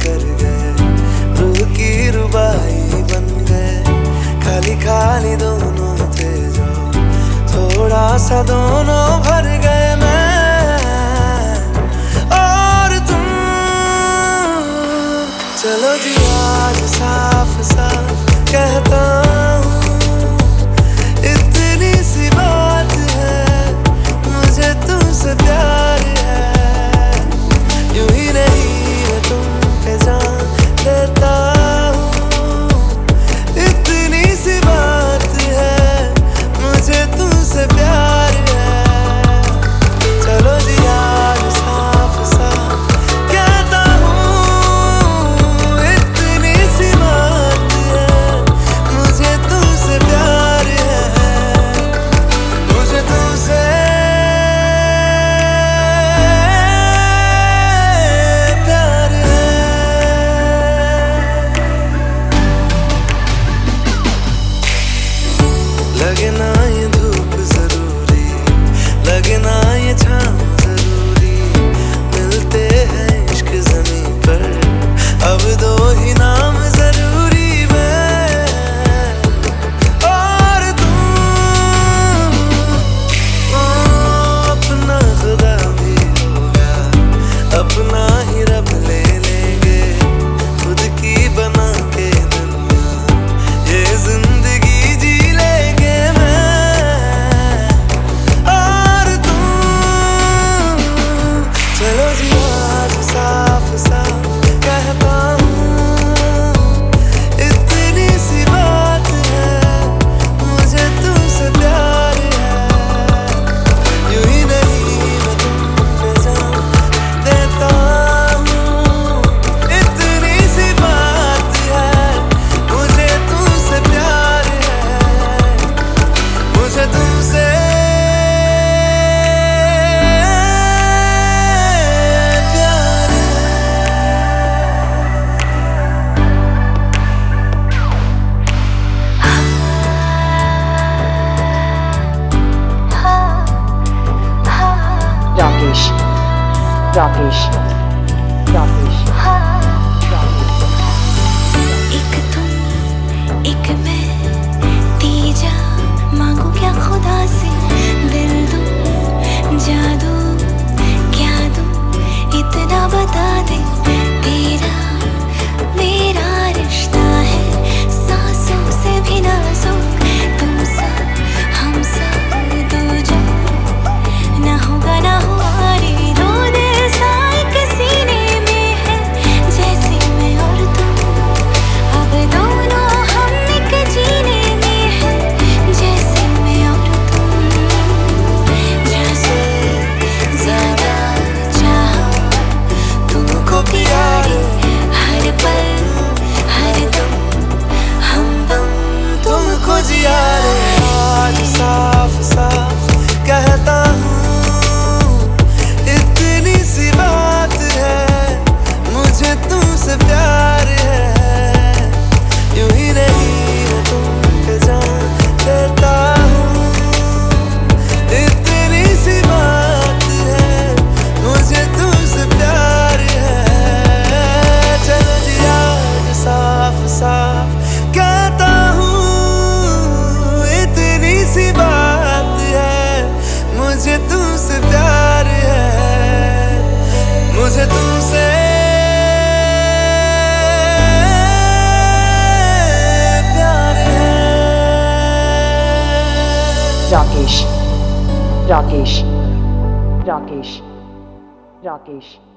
कर गए, रूह की रुबाई बन गए। खाली खाली दोनों थे जो, थोड़ा सा दोनों भर गए मैं और तुम। चलो जी आज साफ साफ कहता हूँ, इतनी सी बात है, मुझे तुमसे प्यार है। यूं ही नहीं मैं तुम पे जान देता हूँ, इतनी सी बात है, मुझे तुमसे प्यार है। चलो जी आज साफ साफ कहता हूँ, इतनी सी बात है, मुझे तुमसे प्यार है, मुझे तुमसे प्यार है। लगे ना ये धूप जरूरी, लगे ना ये छाँव जरूरी, मिलते हैं इश्क ज़मीं पर, अब दो ही नाम जरूरी मैं और तुम। अपना खुदा भी होगा, अपना ही रब ले लेंगे, खुद की बना के दुनिया ये जिंदगी जी लेंगे मैं और तुम। चलो जी आज साफ साफ कहता हूँ, इतनी सी बात है, मुझे तुमसे प्यार है। यूं ही नहीं मैं तुम पे जान देता हूँ, इतनी सी बात है, मुझे तुमसे प्यार है, मुझे तुमसे प्यार राकेश राकेश राकेश एक तुम एक मैं, तीजा मांगू क्या खुदा से, दिल दूं जादू क्या दूं, इतना बता दे। तेरा मेरा रिश्ता है सांसों से भी नाजुक, तुम सा हम सा दो जो, ना होगा ना हुआ रे दो दिल सा एक सीने में है, जैसे मैं और तुम, अब दोनों हम एक जीने में है, जैसे मैं और तुम। जैसे ज्यादा चाहो तुमको प्यारे, हर पल हर दम हम दम तुमको जिया रे। आज साफ साफ कहता हूँ, इतनी सी बात है, मुझे तुमसे प्यार है। यूं ही नहीं मैं तुम पे जान देता हूँ, इतनी सी बात है, मुझे तुमसे प्यार है। चलो जी आज साफ साफ कहता हूँ, इतनी सी बात है, मुझे तुमसे प्यार है, मुझे तुमसे प्यार है। राकेश राकेश राकेश राकेश